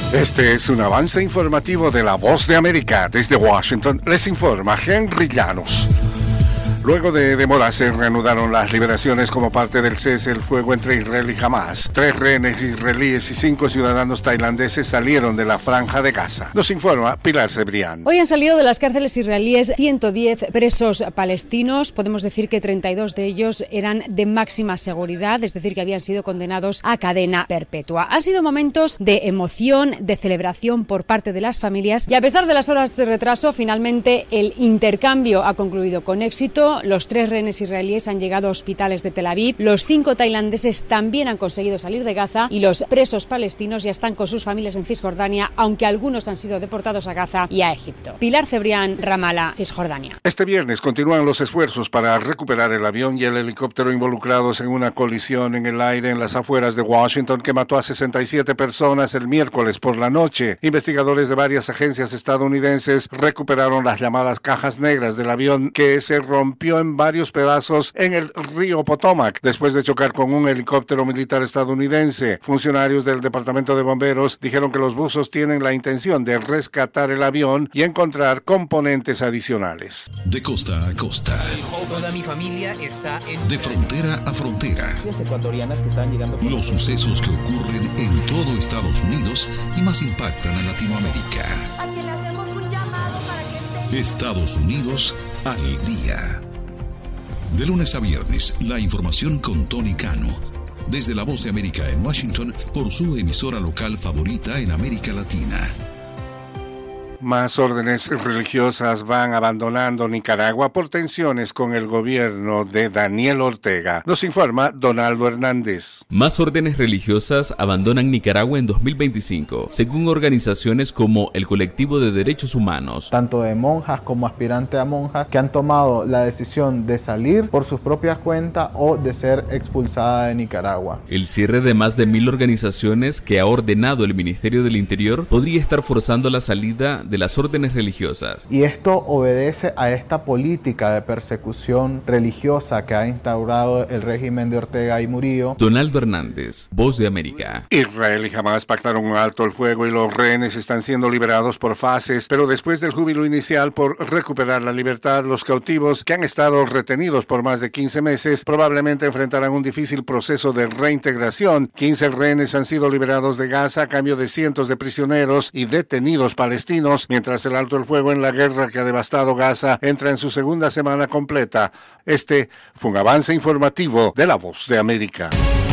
Este es un avance informativo de La Voz de América. Desde Washington les informa Henry Llanos. Luego de demora se reanudaron las liberaciones como parte del cese el fuego entre Israel y Hamas. 3 rehenes israelíes y 5 ciudadanos tailandeses salieron de la Franja de Gaza. Nos informa Pilar Cebrián. Hoy han salido de las cárceles israelíes 110 presos palestinos. Podemos decir que 32 de ellos eran de máxima seguridad, es decir, que habían sido condenados a cadena perpetua. Han sido momentos de emoción, de celebración por parte de las familias y a pesar de las horas de retraso, finalmente el intercambio ha concluido con éxito. Los 3 rehenes israelíes han llegado a hospitales de Tel Aviv, los 5 tailandeses también han conseguido salir de Gaza y los presos palestinos ya están con sus familias en Cisjordania, aunque algunos han sido deportados a Gaza y a Egipto. Pilar Cebrián, Ramallah, Cisjordania. Este viernes continúan los esfuerzos para recuperar el avión y el helicóptero involucrados en una colisión en el aire en las afueras de Washington que mató a 67 personas el miércoles por la noche. Investigadores de varias agencias estadounidenses recuperaron las llamadas cajas negras del avión que se rompió en varios pedazos en el río Potomac después de chocar con un helicóptero militar estadounidense. Funcionarios del Departamento de Bomberos dijeron que los buzos tienen la intención de rescatar el avión y encontrar componentes adicionales. De costa a costa. Toda mi familia está en... De frontera a frontera. Ecuatorianas que están llegando... Los sucesos que ocurren en todo Estados Unidos y más impactan a Latinoamérica. A quien le hacemos un llamado para que esté... Estados Unidos al día. De lunes a viernes, la información con Tony Cano. Desde La Voz de América en Washington, por su emisora local favorita en América Latina. Más órdenes religiosas van abandonando Nicaragua por tensiones con el gobierno de Daniel Ortega. Nos informa Donaldo Hernández. Más órdenes religiosas abandonan Nicaragua en 2025, según organizaciones como el Colectivo de Derechos Humanos. Tanto de monjas como aspirantes a monjas que han tomado la decisión de salir por sus propias cuentas o de ser expulsadas de Nicaragua. El cierre de más de 1,000 organizaciones que ha ordenado el Ministerio del Interior podría estar forzando la salida de las órdenes religiosas. Y esto obedece a esta política de persecución religiosa que ha instaurado el régimen de Ortega y Murillo. Donaldo Hernández, Voz de América. Israel y Hamas pactaron un alto el fuego y los rehenes están siendo liberados por fases, pero después del júbilo inicial por recuperar la libertad, los cautivos que han estado retenidos por más de 15 meses probablemente enfrentarán un difícil proceso de reintegración. 15 rehenes han sido liberados de Gaza a cambio de cientos de prisioneros y detenidos palestinos, mientras el alto el fuego en la guerra que ha devastado Gaza entra en su segunda semana completa. Este fue un avance informativo de La Voz de América.